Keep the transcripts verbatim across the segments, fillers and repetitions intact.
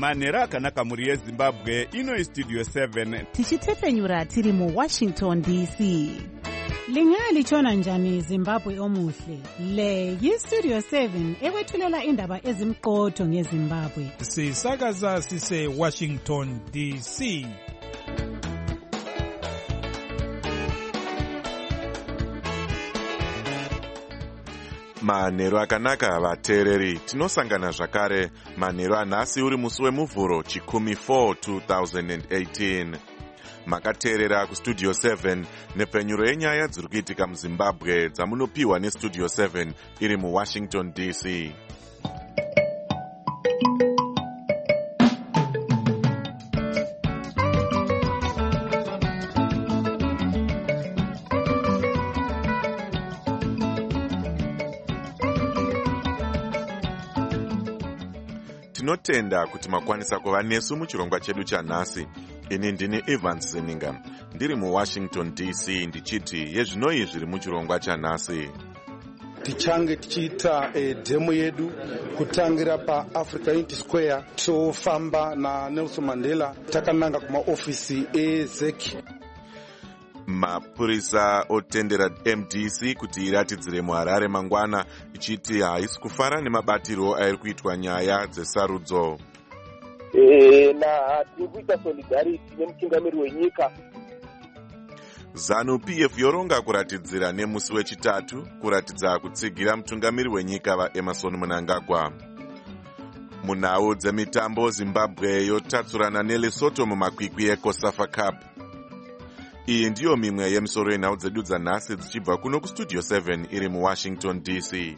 manheru akanaka mhuri yezimbabwe. Ino istudio seven tichitefenyura tiri muwashington D C. Lingalitshona njani Zimbabwe omuhle? Le yistudio seven ekwethulela indaba ezimqotho ngeZimbabwe. Sisakaza sise Washington D C. Manheru akanaka vateereri, tinosangana zvakare manheru anhasi uri musi wemuvhuro chikumi four two thousand eighteen. Makateerera kustudio seven nepfenyuro yenyaya dziri kuitika muZimbabwe dzamunopiwa nestudio seven iri muWashington D C. Tinotenda kuti makwanisa kuva nesu muchirongwa chedu chanhasi. Ini ndini Evans Zeninga, ndiri muWashington D C ndichiti yezvinoi zviri muchirongwa chanhasi. Tichange tichiita e, demo yedu kutangira pa Africa Unity Square tofamba na Nelson Mandela takananga kumaofisi eZ E C. Mapurisa otendera M D C kuti iratidzire muHarare mangwana ichiti haisi kufara nemabatiro airi kuitwa nyaya dzesarudzo. Eh, na tikuita solidarity nemutungamiri wenyika. ZANU P F yoronga kuratidzira nemusi wechitatu kuratidza kutsigira mutungamiri wenyika vaEmerson Mnangagwa. Munhau dzemitambo Zimbabwe yotatsurana neLesotho mumakwikwi eCOSAFA Cup. Iyi ndiyo mimwe yemisoro yenhau dzedu dzanhasi dzichibva kuno kustudio seven iri muWashington D C.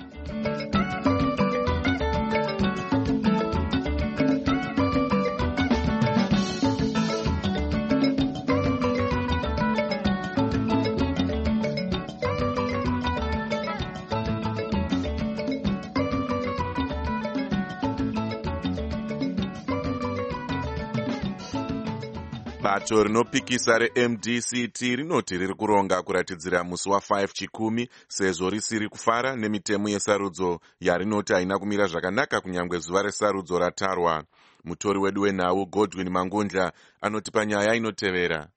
Bato rinopikisa reM D C T rinoti riri kuronga kuratidzira musi wa5 chikumi sezvo risiri kufara nemitemo yesarudzo yarinoti haina kumira zvakanaka kunyangwe zuva resarudzo ratarwa. Mutori wedu wenhau Godwin Mangundla anoti panyaya inotevera.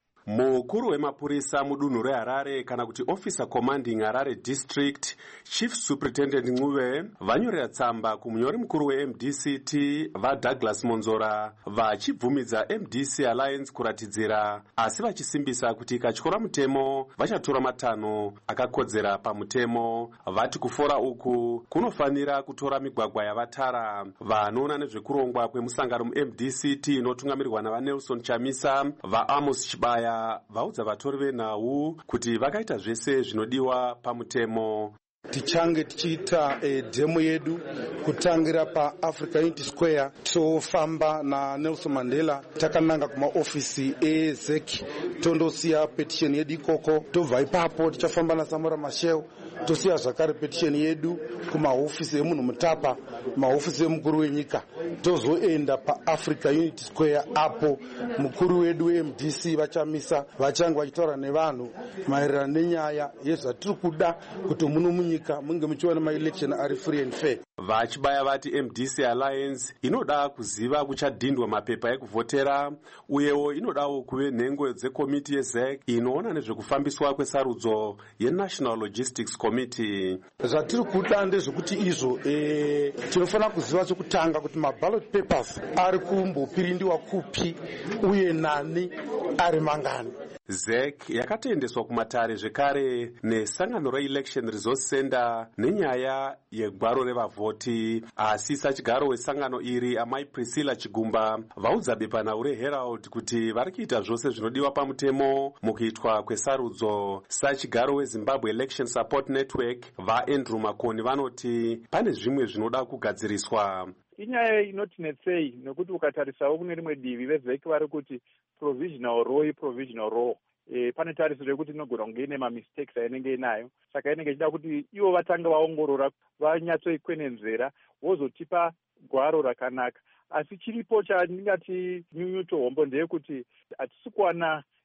Mukuru wemapurisa mudunhu reHarare kana kuti Officer Commanding Harare District Chief Superintendent Ncube vanyorera tsamba kumunyori mukuru weM D C T vaDouglas Monzora vachibvumidza M D C Alliance kuratidzira, asi vachisimbisa kuti katyora mutemo vachatora matanho akakodzera pamutemo. Vati kufora uku kunofanira kutora migwagwa yavatara. Vanoona nezvekurongwa kwemusangano muM D C T inotungamirirwa navaNelson Chamisa vaAmos Chibaya vaudza vatori venhau kuti vakaita zvese zvinodiwa pamutemo. Tichange tichiita e, demo yedu kutangira pa Africa Unity Square tofamba na Nelson Mandela takananga kumaofisi eZ E C tondosiya petition yedu ikoko, tobva ipapo tichafamba na Samora Machel tosiya zvakare petition yedu kumaofisi emunhu Mutapa, maofisi emukuru wenyika, tozoenda pa Africa Unity Square apo mukuru wedu weM D C vachamisa vachange vachitaura nevanhu maererano nenyaya yezvatiri kuda kuti muno munyika munge muchiwana maelection ari free and fair. Vachibaya vati M D C Alliance inoda kuziva kuchadhindwa mapepa ekuvhotera, uyewo inodawo kuve nhengo dzekomiti yeZ E C inoona nezvekufambiswa kwesarudzo yeNational Logistics Committee. Zvatiri kuda ndezvekuti izvo e, tinofanira kuziva chokutanga kuti maballot papers ari kumbopirindiwa kupi uye nani ari mangani. Z E C yakatoendeswa kumatare zvekare nesangano reElection Resource Center nenyaya yegwaro revavhoti, asi sachigaro wesangano iri amai Priscilla Chigumba vaudza bepanhau reHerald kuti vari kuita zvose zvinodiwa pamutemo mukuitwa kwesarudzo. Sachigaro weZimbabwe Election Support Network vaAndrew Makoni vanoti pane zvimwe zvinoda kugadziriswa. Inyaya inotinetsei nekuti ukatarisawo kune rimwe divi veZ E C vari kuti provisional law provisional law e, pane tarisiro yekuti inogona kunge ine mamistakes ainenge inayo, saka inenge ichida kuti ivo vatange vaongorora vanyatsoikwenenzvera vozotipa gwaro rakanaka. Asi chiripo chandingati nyunyuto hombo ndeyekuti hatisi kuwana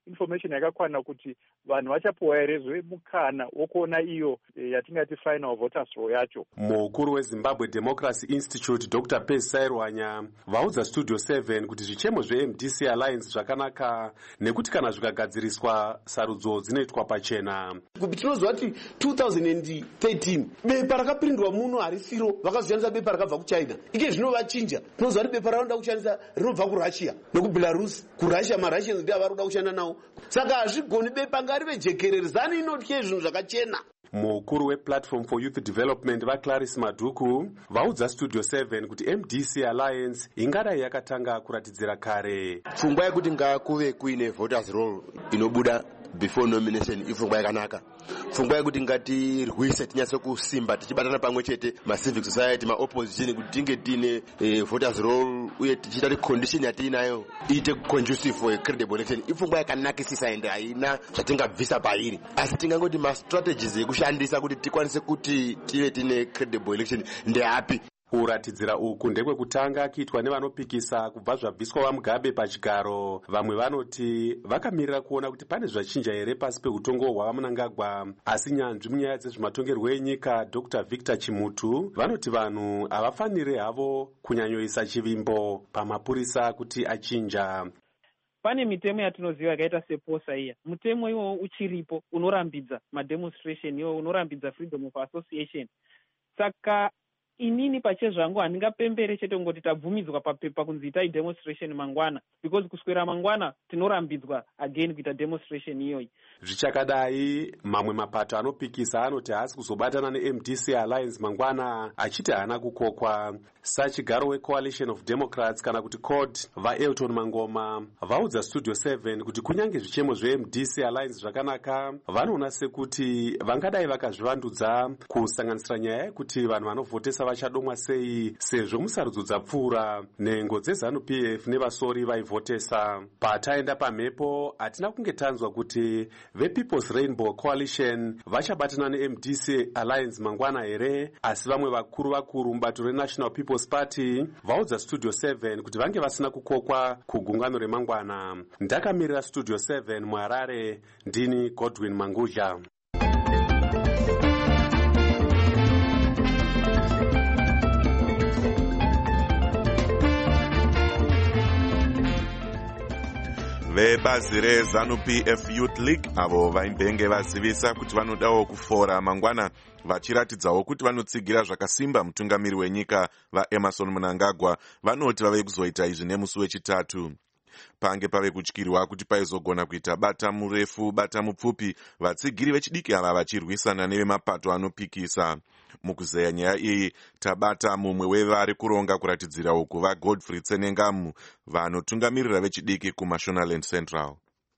information yakakwana kuti vanhu vachapiwa here zve mukana wokuona iyo e, yatingati final voters roll yacho. Mukuru weZimbabwe Democracy Institute Doctor Percy Sairwanya vaudza Studio seven kuti zvichemo zveM D C Alliance zvakanaka nekuti kana zvikagadziriswa sarudzo dzinoitwa pachena. Tinozwa kuti two thousand thirteen bepa rakapirindwa muno harisiro, vakazoshandisa bepa rakabva kuChina. Ike zvinovachinja. Tinozwa kuti bepa ranoda kushandisa rinobva kuRussia nekuBelarus. KuRussia maRussians ndivo vari kuda kushanda nawo. Saka hazvigoni bepa ngarive jekerere zani inotye zvinhu zvakachena. Mukuru wePlatform for Youth Development vaClarice Maduku vaudza Studio seven kuti M D C Alliance ingadai yakatanga kuratidzira kare. Pfungwa yekuti ngakuve kuine voters roll inobuda before nomination ifungwa yakanaka. Pfungwa yekuti ngatirwise tinyatse kusimba tichibatana pamwe chete ma-civic society, ma-opposition kuti tinge tine eh, voters roll uye tichita kuti condition yatiinayo iite conducive for a credible election. Ifungwa yakanakisisa ende haina zvatingabvisa pairi. Asi tingangoti ma-strategies ekushandisa kuti tikwanise kuti tive tine credible election ndeapi. Kuratidzira uku ndekwekutanga kuitwa nevanopikisa kubva zvabviswa vaMugabe pachigaro. Vamwe vanoti vakamirira kuona kuti pane zvachinja here pasi peutongo hwavaMnangagwa. Asi nyanzvi munyaya dzezvematongerwo enyika Doctor Victor Chimutu vanoti vanhu havafaniri havo kunyanyoisa chivimbo pamapurisa kuti achinja. Pane mitemo yatinoziva yakaita seposa iya. Mutemo iwo uchiripo unorambidza mademonstration, iwo unorambidza freedom of association. Saka inini pachezvangu handingapembere chete ngoti tabvumidzwa papepa kunzi itai demonstration mangwana, because kuswera mangwana tinorambidzwa again kuita demonstration iyoyi. Zvichakadai mamwe mapato anopikisa anoti haasi kuzobatana neM D C Alliance mangwana achiti haana kukokwa. Sachigaro weCoalition of Democrats kana kuti C O D vaElton Mangoma vaudza Studio seven kuti kunyange zvichemo zveM D C Alliance zvakanaka, vanoona sekuti vangadai vakazvivandudza kusanganisira nyaya yekuti vanhu vanovhotesa vachadomwa sei sezvo musarudzo dzapfuura nhengo dzeZANU P F nevasori vaivhotesa. Pataenda pamhepo hatina kunge tanzwa kuti vePeople's Rainbow Coalition vachabatana neM D C Alliance mangwana here, asi vamwe vakuru vakuru mubato reNational People's Party vaudza Studio seven kuti vange vasina kukokwa kugungano remangwana. Ndakamirira Studio seven muHarare, ndini Godwin Mangudya. Vebazi reZANU P F Youth League avo vaimbenge vazivisa kuti vanodawo kufora mangwana, vachiratidzawo kuti vanotsigira zvakasimba mutungamiri wenyika vaEmmerson Mnangagwa. Vanoti vave kuzoita izvi nemusi wechitatu. Pange pave kutyirwa kuti paizogona kuita bata murefu bata mupfupi, vatsigiri vechidiki ava vachirwisana nevemapato anopikisa. Mukuzeya nyaya iyi tabata mumwe wevari kuronga kuratidzira uku vaGodfrey Tsenengamu vanotungamirira vechidiki kuMashonaland Central.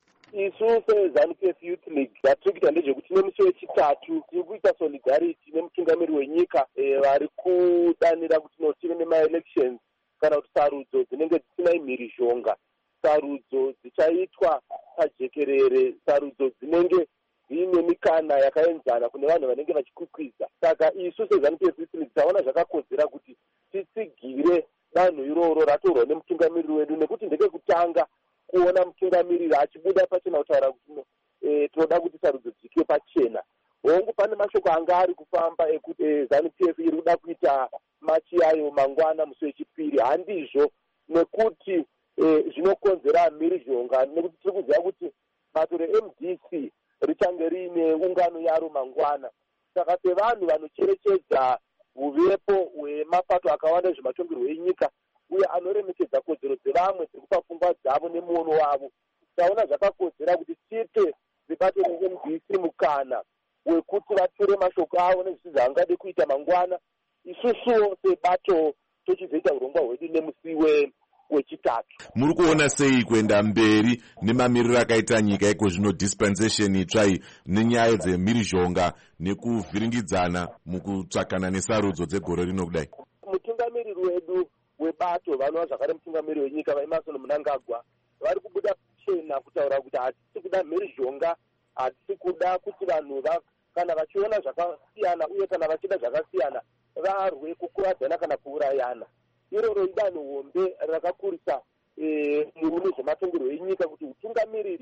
Isu seZANU P F Youth League zvatiri kuita ndezvekuti nemusi wechitatu tiri kuita solidarity nemutungamiri wenyika vari kudanira kuti notive nemaelections kana kuti sarudzo dzinenge dzisina mhirizhonga, sarudzo dzichaitwa pajekerere, sarudzo dzinenge dziine mikana yakaenzana kune vanhu vanenge vachikwikwidza. Saka isu seZANU P F Youth League taona zvakakodzera kuti titsigire danho iroro ratorwa nemutungamiri wedu, nekuti ndekekutanga kuona mutungamiriri achibuda pachena kutaura kuti e, tinoda kuti sarudzo dzike pachena. Hongu pane mashoko anga ari kufamba ekuti e, ZANU P F iri kuda kuita machi yayo mangwana musi wechipiri. Handizvo, nekuti e, zvinokonzera mhirizhonga, nekuti tiri kuziva kuti bato reM D C richange riine ungano yaro mangwana. Saka sevanhu vanocherechedza uvepo hwemapato akawanda zvematongerwo enyika uye anoremekedza kodzero dzevamwe dzekupa pfungwa dzavo nemuono wavo, taona zvakakodzera kuti tipe vebato reM D C mukana wekuti vature mashoko avo nezvisi zvaangade kuita mangwana. Isusuwo sebato tochizoita urongwa hwedu nemusi wechitatu. Muri kuona sei kuenda mberi nemamiriro akaita nyika iko zvino dispensation itsvai nenyaya dzemhirizhonga nekuvhiringidzana mukutsvakana nesarudzo dzegore rino kudai? Mutungamiriri wedu webato vanova zvakare mutungamiriri wenyika vaEmmerson Mnangagwa vari kubuda chena kutaura kuti hatisi kuda mhirizhonga, hatisi kuda kuti vanhu kana vachiona zvakasiyana uye kana vachida zvakasiyana varwe kukuvadzana kana kuurayana. Iroro idanho hombe rakakurisa muruni zvematongerwo enyika kuti utungamiriri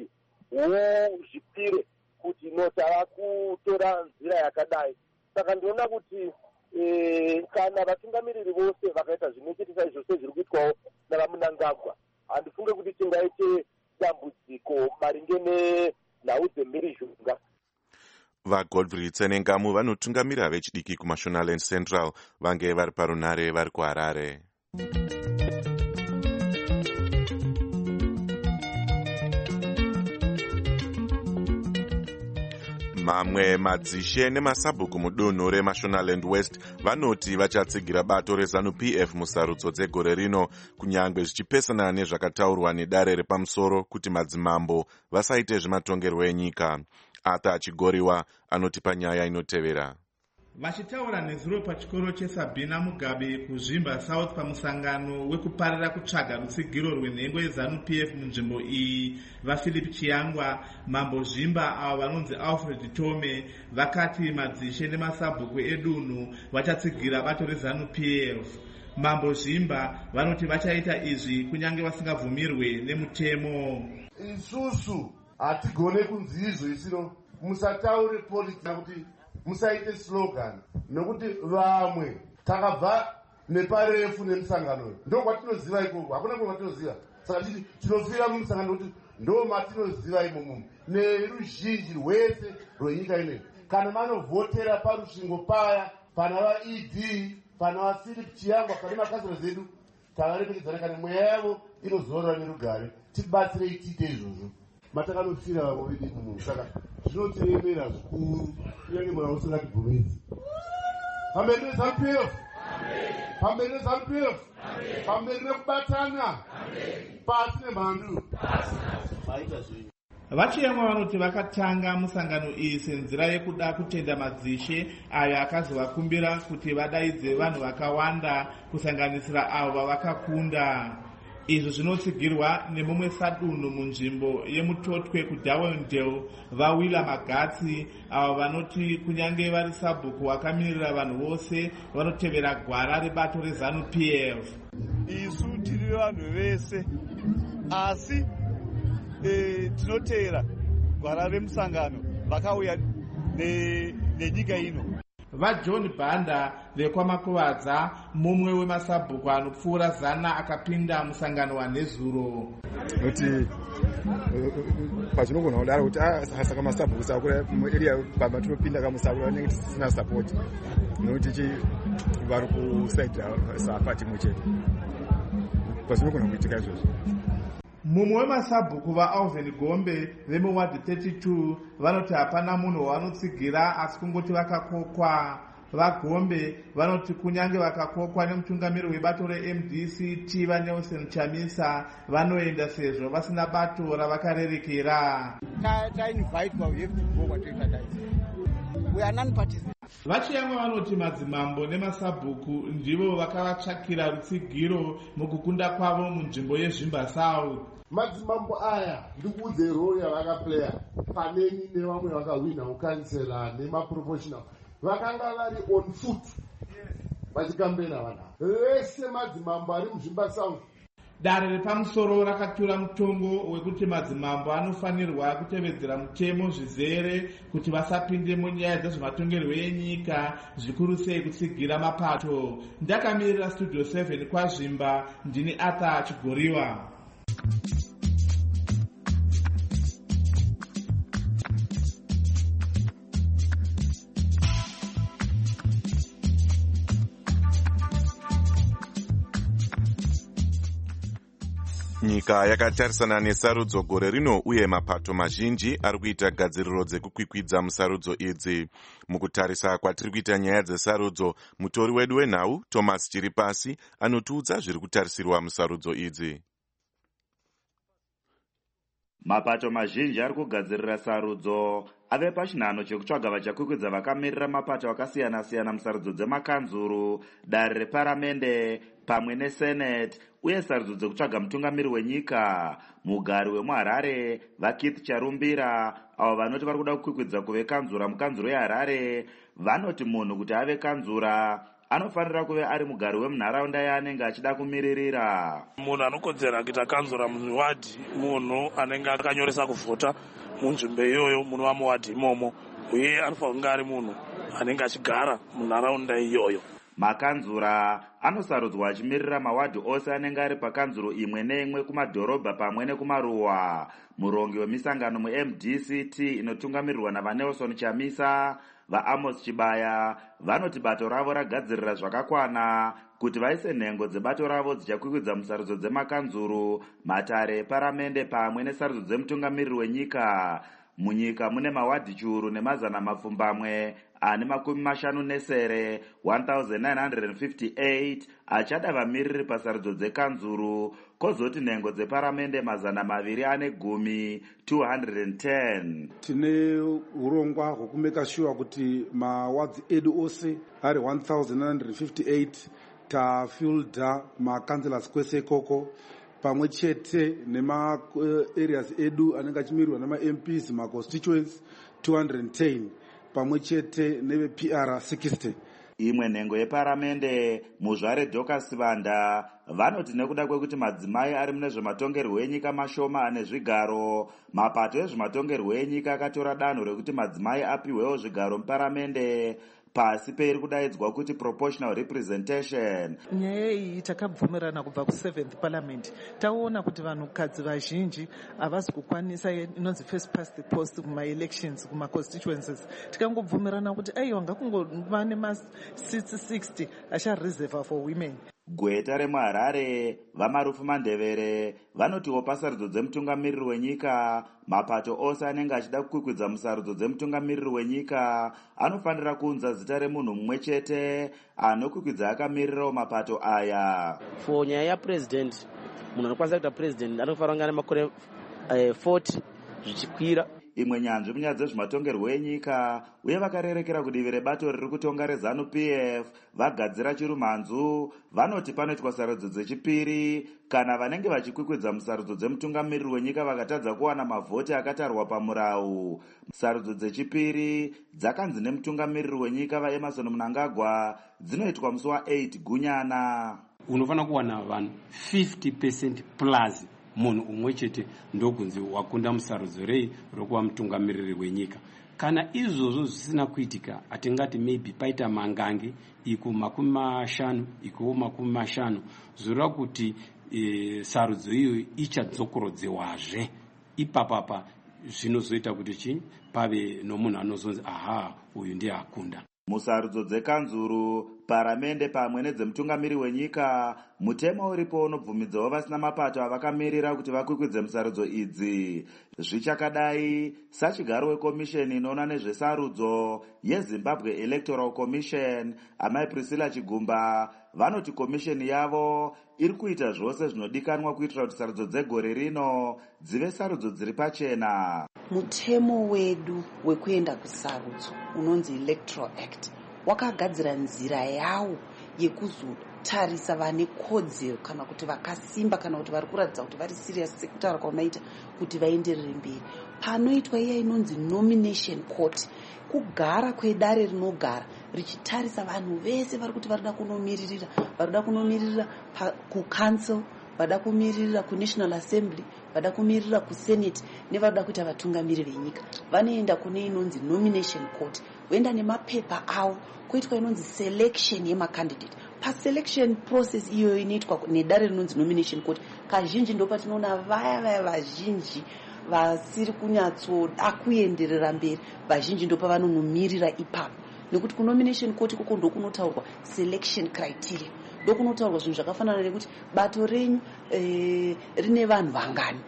huzvipire kuti no tava kutora nzira yakadai. Saka ndinoona kuti kana vatungamiriri vose vakaita zvinochiitisa izvo sezviri kuitwawo navaMunangagwa, handifunge kuti tingaite dambudziko maringe nenhau dzemhirizhonga. vaGodfrey Tsenengamu vanotungamira vechidiki kuMashonaland Central vange vari parunhare vari kuHarare. Mamwe madzishe nemasabhuku mudunhu reMashonaland West vanoti vachatsigira bato reZANU-P F musarudzo dzegore rino, kunyange zvichipesana nezvakataurwa nedare repamusoro kuti madzimambo vasaite zvematongerwo enyika. Arthur Chigoriwa anoti panyaya inotevera. Vachitaura nezuro pachikoro cheSabina Mugabe kuzvimba South pamusangano wekuparira kutsvaga rutsigiro rwenhengo yeZANU-P F munzvimbo iyi, vaPhilip Chiyangwa, Mambo Zvimba avo vanonzi Alfred Tome vakati madzishe nemasabhuku edunhu vachatsigira bato reZANU-P F. Mambo Zvimba vanoti vachaita izvi kunyange vasingabvumirwe nemutemo. Isusu hatigone kunzi izvo isino, musataure politics kuti musaite slogan, nokuti vamwe takabva neparefu nemusangano ndo kwatinoziva ikoko, hakuna kwa kwatinoziva. Saka titi tinofira mumusangano kuti ndo matinoziva imomo neruzhinji rwese rwenyika ine. Kana vanovhotera parusvingo paya pana vaE D pana vaPhilip Chiyangwa pane makaziro zedu tavarekedzana kana mweya yavo inozorora nerugare, tibatsirei tiite izvozvo. Matakanofira vamwe vedu imomo, saka zvinotiremera zvikuru kunyange mwana usingatibvumidzi. Pamberi neZANU-P F, pamberi neZANU-P F, pamberi nekubatana, pasi nemhandu. Vachiyamwa vanoti vakatanga musangano iyi senzira yekuda kutenda madzishe ayo akazovakumbira kuti vadaidze vanhu vakawanda kusanganisira avo vavakakunda. Izvo zvinotsigirwa nemumwe sadunhu munzvimbo yemutotwe kuDarwendale vaWilla Magatsi avo vanoti kunyange vari sabhuku vakamirira vanhu vose vanotevera gwara rebato reZANU-P F. Isu tiri vanhu vese asi e, tinotevera gwara remusangano vakauya nenyika ino. VaJohn Banda vekwaMakuvadza, mumwe wemasabhuku anopfuura zana akapinda musangano wanezuro. Kuti pazvinogona kudaro kuti saka masabhuku sakura muarea baba tinopinda kamusakura nenge tisina support. Nokuti vari kusaidira safati muchete. Pazvinogona kuitika izvozvo. Mumwe wemasabhuku vaAlvin Gombe vemuward thirty-two vanoti hapana munhu wanotsigira asi kungoti vakakokwa. VaGombe vanoti kunyange vakakokwa nemutungamiri webato reM D C T vaNelson Chamisa vanoenda sezvo vasina bato ravakarerekera. Vachiyamwa vanoti madzimambo nemasabhuku ndivo vakavatsvakira rutsigiro mukukunda kwavo munzvimbo yeZvimba South. Madzimambo aya ndikuudze role yavakaplaya paneni nevamwe vakahwina ukansela nemaproportional vakanga vari on foot vachikambena vanhu vese madzimambo ari muZvimba South. Dare repamusoro rakatura mutongo wekuti madzimambo anofanirwa kutevedzera mutemo zvizere kuti vasapinde munyaya dzezvematongerwo enyika, zvikuru sei kutsigira mapato. Ndakamirira Studio seven kwaZvimba, ndini Arthur Chigoriwa. Nyika yakatarisana nesarudzo gore rino uye mapato mazhinji ari kuita gadziriro dzekukwikwidza musarudzo idzi. Mukutarisa kwatiri kuita nyaya dzesarudzo, mutori wedu wenhau Thomas Chiripasi anotiudza zviri kutarisirwa musarudzo idzi. Mapato mazhinji ari kugadzirira sarudzo ave pachinhano chekutsvaga vachakwikwidza vakamirira mapato akasiyana siyana musarudzo dzemakanzuru, dare reparamende pamwe nesenate uye sarudzo dzekutsvaga mutungamiri wenyika. Mugari wemuHarare vaKeith Charumbira avo vanoti vari kuda kukwikwidza kuve kanzura mukanzuro yeHarare vanoti munhu kuti ave kanzura anofanira kuve ari mugari wemunharaunda yaanenge achida kumiririra. Munhu anokodzera kuita kanzura muwadhi munhu anenge akanyoresa kuvhota munzvimbo iyoyo, munhu wamuwadhi imomo, uye anofanira kunge ari munhu anenge achigara munharaunda iyoyo. Makanzura anosarudzwa achimirira mawadhi ose anenge ari pakanzuro imwe neimwe kumadhorobha pamwe nekumaruwa. Murongi wemisangano mu-M D C T inotungamirirwa naVanelson Chamisa, vaAmos Chibaya vanoti bato ravo ragadzirira zvakakwana kuti vaise nhengo dzebato ravo dzichakwikwidza musarudzo dzemakanzuru, matare eparamende pamwe nesarudzo dzemutungamiriri wenyika. Munyika mune mawadhi chiuru nemazana mapfumbamwe ane makumi mashanu nesere one thousand nine hundred fifty-eight achada vamiriri pasarudzo dzekanzuru, kozoti nhengo dzeparamende mazana maviri ane gumi two hundred ten. Tine urongwa hwekumeka sure kuti mawadhi edu ose ari one thousand nine hundred fifty-eight tafilda makanselas kwese ikoko, pamwe chete nema areas edu anenge achimirirwa nama-M Ps ma-constituents two hundred ten, pamwe chete neve-P R sixty. Imwe nhengo yeparamende muzvare Dorcas Vanda vanoti nekuda kwekuti madzimai ari mune zvematongerwo enyika mashoma ane zvigaro, mapato ezvematongerwo enyika akatora danho rekuti madzimai apiwewo zvigaro muparamende pasi peiri kudaidzwa kuti proportional representation. Nyaya iyi takabvumirana kubva kuseventh parliament. Taona kuti vanhukadzi vazhinji havasi kukwanisa inonzi first past the post kuma-elections kuma-constituencies. Tikangobvumirana kuti aiwa ngakungova nema-seats sixty achareserva for women. Gweta remuHarare vaMarufu Mandevere vanotiwo pasarudzo dzemutungamiriri wenyika, mapato ose anenge achida kukwikwidza musarudzo dzemutungamiriri wenyika anofanira kuunza zita remunhu mumwe chete anokwikwidza akamirirawo mapato aya. For nyaya yapresident, munhu anokwanisa kuita president anofanira kunge ane makore forty zvichikwira. Imwe nyanzvi munyaya dzezvematongerwo enyika uye vakarerekera kudivi rebato riri kutonga reZANU P F vagadzira chirumhanzu vanoti panoitwa sarudzo dzechipiri kana vanenge vachikwikwidza musarudzo dzemutungamiriri wenyika vakatadza kuwana mavhoti akatarwa pamurau. Sarudzo dzechipiri dzakanzi nemutungamiriri wenyika vaEmmerson Mnangagwa dzinoitwa musi wa-eight Gunyana. Unofanira kuwana vanhu fifty percent plus munhu umwe chete ndokunzi wakunda musarudzo rei rokuva mutungamiriri wenyika. Kana izvozvo zvisina kuitika, atingati maybe paita mangange iko makumi mashanu ikowo makumi mashanu, zvoreva kuti e, sarudzo iyo ichadzokorodzewazve. Ipapapa zvinozoita kuti chii pave nomunhu anozonzi aha uyu ndiye akunda. Musarudzo dzekanzuru, paramende pamwe nedzemutungamiriri wenyika, mutemo uripo unobvumidzawo vasina mapato avakamirira kuti vakwikwidze musarudzo idzi. Zvichakadai, sachigaro wekomisheni inoona nezvesarudzo yeZimbabwe Electoral Commission, amai Priscilla Chigumba, vanoti komisheni yavo iri kuita zvose zvinodikanwa kuitira kuti sarudzo dzegore rino dzive sarudzo dziri pachena. Mutemo wedu wekuenda kusarudzo unonzi Electoral Act wakagadzira nzira yawo yekuzotarisa vane kodzero kana kuti vakasimba kana kuti vari kuratidza kuti vari serious sekutaura kwamaita kuti vaenderere mberi. Panoitwa iya inonzi nomination court, kugara kwedare rinogara richitarisa vanhu vese vari kuti varida kunomiririra varida kunomiririra kucouncil, vada kumiririra kuNational Assembly, vada kumiririra kuSenate nevarida kuita vatungamiriri venyika. Vanoenda kune inonzi nomination court, voenda nemapepa avo, koitwa inonzi selection yemakandidate. Paselection process iyo inoitwa nedare rinonzi nomination court, kazhinji ndopatinoona vaya vaya vazhinji vasiri kunyatsoda kuenderera mberi, vazhinji ndopavanonomirira ipapo. Nekuti kunomination court ikoko ndokunotaurwa selection criteria, ndokunotaurwa zvinhu zvakafanana nekuti bato renyu e, rine vanhu vangani,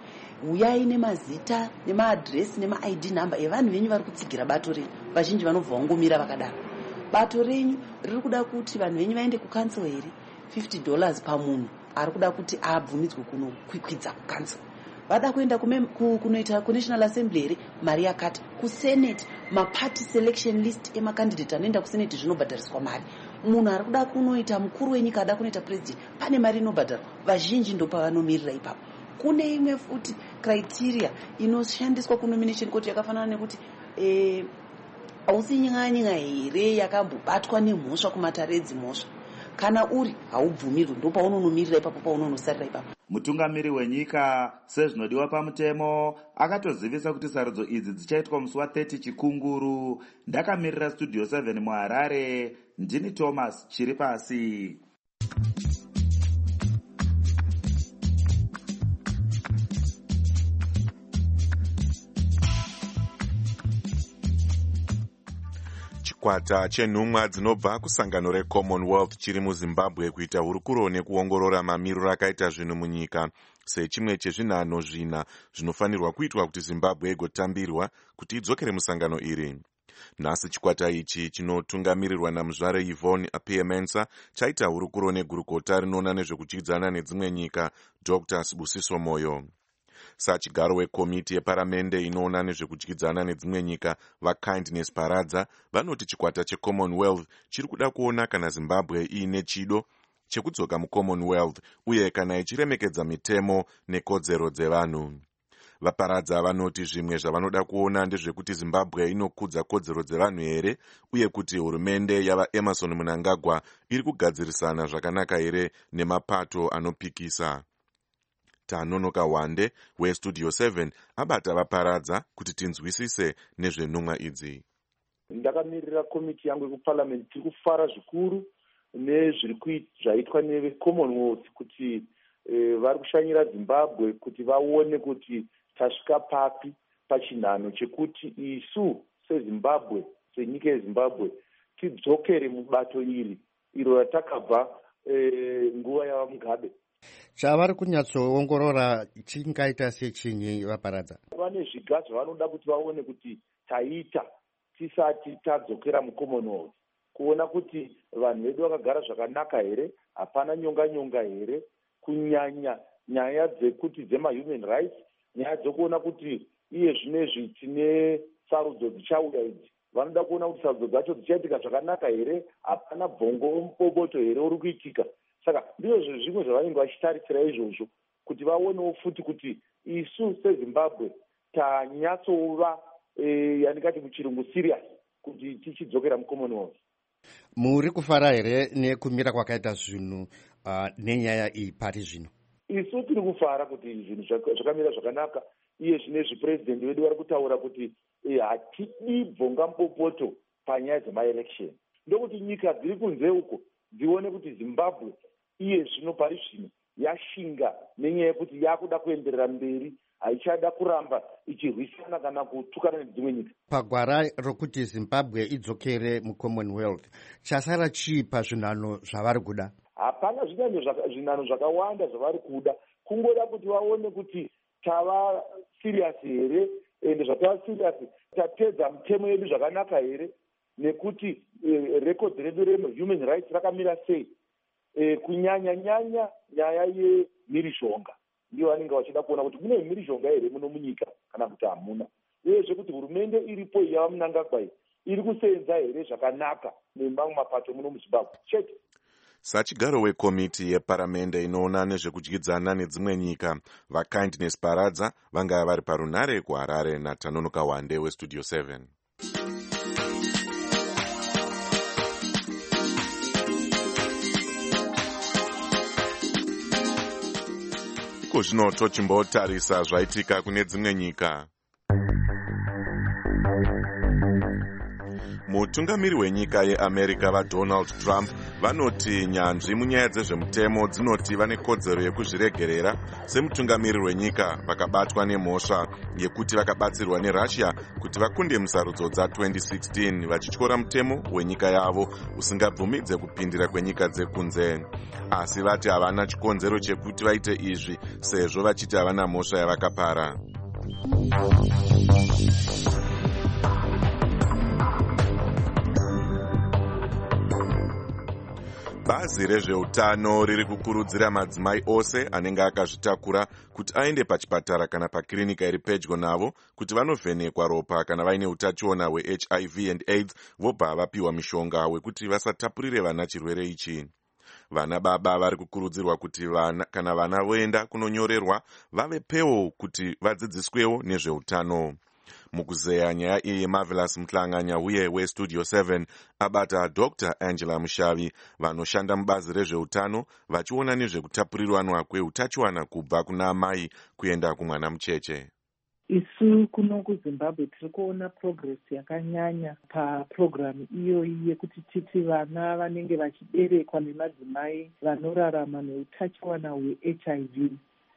uyai nemazita nemaadresi nema-I D number evanhu venyu vari kutsigira bato renyu. Vazhinji vanobva vangomira vakadaro. Bato renyu riri kuda kuti vanhu venyu vaende kukansel here, fifty dollars pamunhu ari kuda kuti abvumidzwe kunokwikwidza kukansel. Vada kuenda kunoita kuNational Assembly here, mari yakati. KuSenate maparty selection list emakandidate anoenda kuSenate zvinobhadhariswa mari. Munhu ari kuda kunoita mukuru wenyika ada kunoita president pane mari inobhadharwa. Vazhinji ndopavanomirira ipapo. Kune imwe futi criteria inoshandiswa kunomination court yakafanana nekuti eh, hausi nyang'anyanga here yakambobatwa nemhosva kumatare edzimhosva. Kana uri haubvumirwi, ndo paunonomirira ipapo paunonosarira ipapo. Mutungamiri wenyika sezvinodiwa pamutemo akatozivisa kuti sarudzo idzi dzichaitwa musi wa-thirty Chikunguru. Ndakamirira Studio seven muHarare, ndini Thomas chiri pasi. Chikwata chenhumwa dzinobva kusangano reCommonwealth chiri muZimbabwe kuita hurukuro nekuongorora mamiriro akaita zvinhu munyika sechimwe chezvinhanho zvina zvinofanirwa kuitwa kuti Zimbabwe igotambirwa kuti idzokere musangano iri. Nhasi chikwata ichi chinotungamirirwa namuzvare Yvonne Apiamensa chaita hurukuro negurukota rinoona nezvekudyidzana nedzimwe nyika Doctor Sibusiso Moyo. Sachigaro wekomiti yeparamende inoona nezvekudyidzana nedzimwe nyika vaKindness Paradza vanoti chikwata cheCommonwealth chiri kuda kuona kana Zimbabwe iine chido chekudzoka muCommonwealth uye kana ichiremekedza mitemo nekodzero dzevanhu. Vaparadza vanoti zvimwe zvavanoda kuona ndezvekuti Zimbabwe inokudza kodzero dzevanhu here uye kuti hurumende yavaEmerson Mnangagwa iri kugadzirisana zvakanaka here nemapato anopikisa. Tanonoka Wande weStudio seven abata vaparadza kuti tinzwisise nezvenhumwa idzi. Ndakamirira komiti yangu yekuparliament tiri kufara zvikuru nezviri zvaitwa neCommonwealth kuti e, vari kushanyira Zimbabwe kuti vaone kuti tasvika papi pachinhano chekuti isu seZimbabwe senyika yeZimbabwe tidzokere mubato iri iro ratakabva e, nguva yava Mugabe. Chavari kunyatsoongorora chingaita sechinyi vaparadza? Vane zviga zvavanoda kuti vaone kuti taita tisati tadzokera muCommonwealth, kuona kuti vanhu vedu vakagara zvakanaka here, hapana nyonga nyonga here, kunyanya nyaya dzekuti dzemahuman rights, nyaya dzokuona kuti iye zvinezvi tine sarudzo dzichauya idzi, vanoda kuona kuti sarudzo dzacho dzichaitika zvakanaka here, hapana bvongo muboboto here uri kuitika. Saka ndizvo zvimwe zvavanenge vachitarisira izvozvo kuti vaonewo futi kuti isu seZimbabwe tanyatsova e, yandikati muchirungu serious kuti tichidzokera muCommonwealth. Muri kufara here nekumira kwakaita zvinhu uh, nenyaya iyi pari zvino? Isu tiri kufara kuti zvinhu zvakamira zvakanaka, iye zvinezvi president wedu vari kutaura kuti e, hatidi bvonga mubopoto panyaya dzemaelection. Ndokuti nyika dziri kunze uko dzione kuti Zimbabwe iye zvino pari zvino yashinga nenyaya yekuti yakuda kuenderera mberi, haichada kuramba ichirwisana kana kutukana nedzimwe nyika. Pagwara rokuti Zimbabwe idzokere muCommonwealth, chasara chii pazvinhanho zvavari kuda? Hapana zvinhanho zvakawanda zvavari kuda, kungoda kuti vaone kuti tava serious here, ende zvatava serious tatedza mitemo yedu zvakanaka here, nekuti eh, record redu rehuman rights rakamira sei. E, kunyanya nyanya nyaya yemhirizhonga ndiyo vanenge vachida kuona kuti mune mhirizhonga here muno munyika kana kuti hamuna, uyezve kuti hurumende iripo yava Mnangagwa iri kusenza here zvakanaka nemamwe mapato muno muZimbabwe chete. Sachigaro wekomiti yeparamende inoona nezvekudyidzana nedzimwe nyika vaKindness Paradza vanga vari parunare kuHarare naTanonoka Wande weStudio seven. Zvino tochimbotarisa zvaitika kune dzimwe nyika. Mutungamiri wenyika yeAmerica vaDonald Trump vanoti nyanzvi munyaya dzezvemutemo dzinoti vane kodzero yekuzviregerera semutungamiri wenyika vakabatwa nemhosva yekuti vakabatsirwa neRussia kuti vakunde musarudzo dza-twenty sixteen vachityora mutemo wenyika yavo usingabvumidze kupindira kwenyika dzekunze. Asi vati havana chikonzero chekuti vaite izvi sezvo vachiti havana mhosva yavakapara. Bazi rezveutano riri kukurudzira madzimai ose anenge akazvitakura kuti aende pachipatara kana pakirinika iri pedyo navo kuti vanovhenekwa ropa kana vaine utachiona hweH I V and AIDS vobva vapiwa mishonga wekuti vasatapurire vana chirwere ichi. Vana baba vari kukurudzirwa kuti vana, kana vana voenda kunonyorerwa vave pewo kuti vadzidziswewo nezveutano. mukuzeya nyaya iyi Marvelous Mhlanganya uye westudio seven abata Doctor Angela Mushavi vanoshanda mubazi rezveutano vachiona nezvekutapurirwanwa kweutachiwana kubva kuna amai kuenda kumwana mucheche. Isu kuno kuZimbabwe tiri kuona progress yakanyanya papurogiramu iyoyi yekuti titi vana vanenge vachiberekwa nemadzimai vanorarama neutachiwana hwe-H I V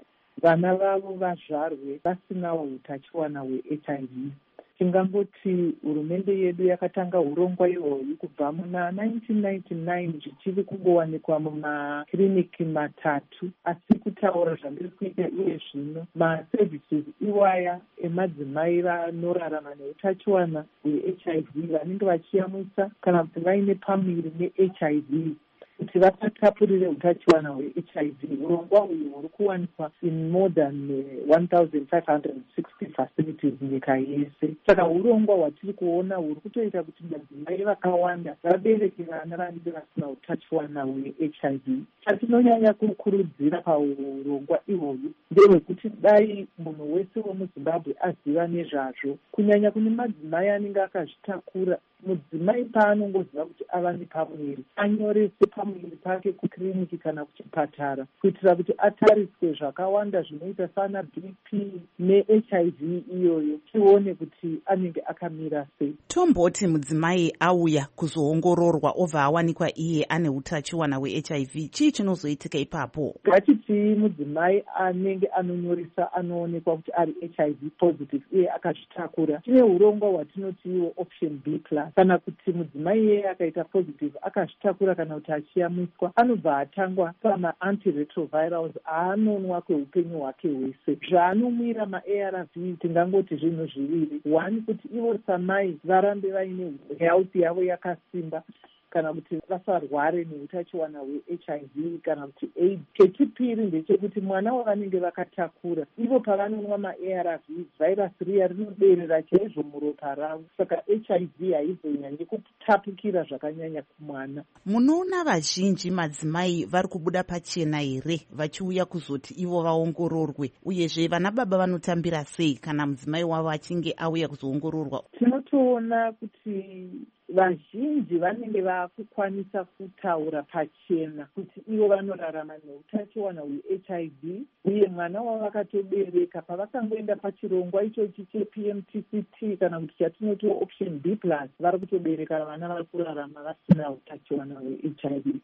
vana vavo vazvarwe vasinawo utachiwana hwe-H I V. Tingangoti hurumende yedu yakatanga urongwa ihwohwi kubva muna nineteen ninety-nine zvichiri kungowanikwa mumakiriniki matatu, asi kutaura zvandiri kuita iye zvino maservices iwaya emadzimai vanorarama neutachiwana hwe-H I V vanenge vachiyamwisa kana kuti vaine pamuviri ne-H I V kuti vasatapurire utachiwana hwe-H I V. Urongwa uyu huri kuwanikwa in more than one thousand five hundred sixty facilities nyika yese. Saka urongwa hwatiri kuona huri kutoita kuti madzimai vakawanda vabereke vana vanenge vasina utachiwana hwe-H I V. Chatinonyanya kukurudzira paurongwa ihwohwu ndehwekuti dai munhu wese wemuZimbabwe aziva nezvazvo, kunyanya kune madzimai anenge akazvitakura. Mudzimai paanongoziva kuti ava nepamuviri anyorese pamuviri pake kukiriniki kana kuchipatara kuitira kuti atariswe zvakawanda zvinoita sana B P ne-H I V iyoyo, tione kuti anenge akamira sei. Tomboti mudzimai auya kuzoongororwa obva awanikwa iye ane utachiwana hwe-H I V, chii chinozoitika ipapo? Ngatiti mudzimai anenge anonyoresa anoonekwa kuti ari H I V positive uye akazvitakura, tine urongwa hwatinoti iwo option B plus. Kana kuti mudzimai iyeye akaita positive akazvitakura kana kuti achiyamwiswa, anobva atangwa pama-antiretrovirals aanonwa kweupenyu hwake hwese. Zvaanomwira ma-A R V tingangoti zvinhu zviviri. One, kuti ivo samai varambe vaine health yavo yakasimba kana kuti vasarware neutachiwana hwe-H I V kana kuti AIDS. Chechipiri ndechekuti mwana wavanenge vakatakura ivo pavanonwa ma-A R V vhairasi riya rinoberera chaizvo muropa ravo, saka H I V haizonyanyi kutapukira zvakanyanya kumwana. Munoona vazhinji madzimai vari kubuda pachena here vachiuya kuzoti ivo vaongororwe, uyezve vana baba vanotambira sei kana mudzimai wavo achinge auya kuzoongororwa? Tinotoona kuti vazhinji vanenge vakukwanisa kutaura pachena kuti ivo vanorarama neutachiwana hwe-H I V uye mwana wavakatobereka pavakangoenda pachirongwa ichochi che-P M T C T kana kuti chatinoti option B plus vari kutobereka vana vari kurarama vasina utachiwana hwe-H I V.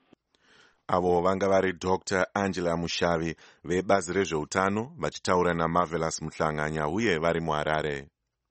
Avo vanga vari Doctor Angela Mushavi vebazi rezveutano vachitaura naMarvelous Mhlanganya uye vari muHarare.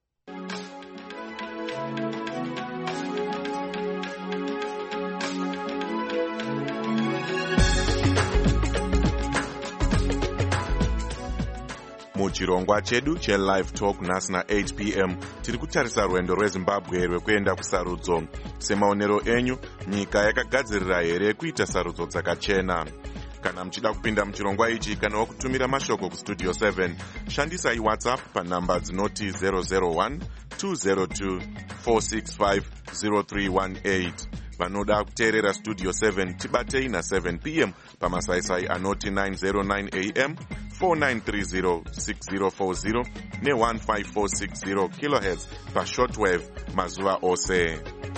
Muchirongwa chedu che-Live Talk nhasi na-eight p m tiri kutarisa rwendo rweZimbabwe rwekuenda kusarudzo. Semaonero enyu, nyika yakagadzirira here kuita sarudzo dzakachena? Kana muchida kupinda muchirongwa ichi kana wakutumira mashoko kustudio seven, shandisai WhatsApp panhamba dzinoti zero zero one two zero two four six five zero three one eight. Vanoda kuteerera studio seven tibatei na seven p m pamasaisai anoti nine zero nine a m four nine three zero six zero four zero ne one five four six zero kilohertz pa shortwave mazuva ose.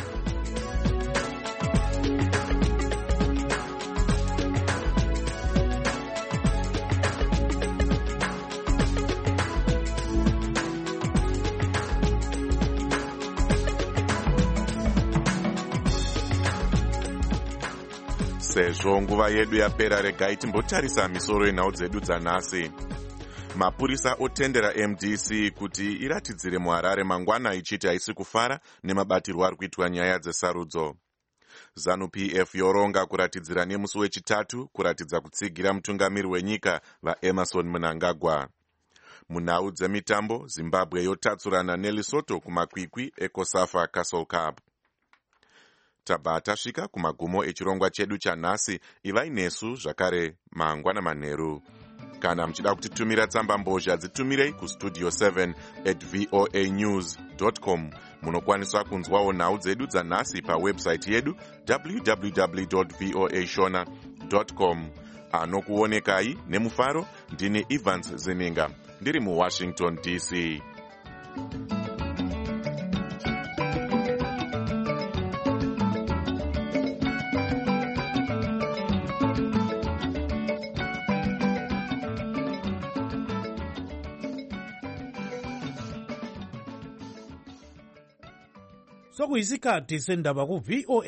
Sezvo nguva yedu yapera, regai timbotarisa misoro yenhau dzedu dzanhasi. Mapurisa otendera M D C kuti iratidzire muHarare mangwana ichiti haisi kufara nemabatirwo ari kuitwa nyaya dzesarudzo. ZANU-P F yoronga kuratidzira nemusi wechitatu kuratidza kutsigira mutungamiri wenyika vaEmmerson Mnangagwa. Munhau dzemitambo, Zimbabwe yotatsurana neLesotho kumakwikwi eCOSAFA Castle Cup. Tabva tasvika kumagumo echirongwa chedu chanhasi. Ivai nesu zvakare mangwana manheru. Kana muchida kutitumira tsamba mbozha dzitumirei kustudio seven at voa news dot com. Munokwanisa kunzwawo nhau dzedu dzanhasi pawebsite yedu w w w dot voa shona dot com. Anokuonekai nemufaro ndini Evans Zininga ndiri muWashington D C. sokuyisikhathi sendaba ku-V O A